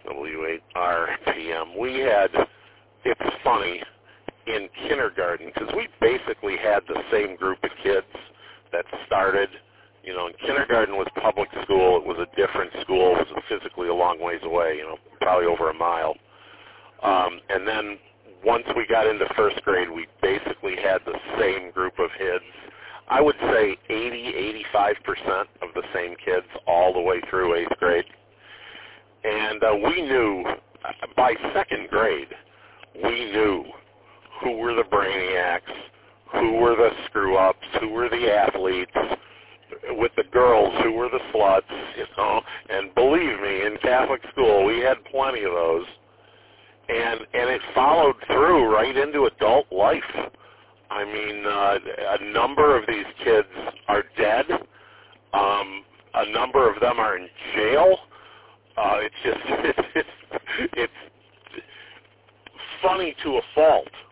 W8RPM. We had, it's funny, in kindergarten, because we basically had the same group of kids that started. You know, in kindergarten was public school. It was a different school. It was physically a long ways away, you know, probably over a mile. And then once we got into first grade, we basically had the same group of kids. I would say 80-85% of the same kids all the way through 8th grade. And we knew, by second grade, we knew who were the brainiacs, who were the screw-ups, who were the athletes, with the girls who were the sluts, you know. And believe me, in Catholic school, we had plenty of those. And it followed through right into adult life. I mean, a number of these kids are dead. A number of them are in jail. It's funny to a fault.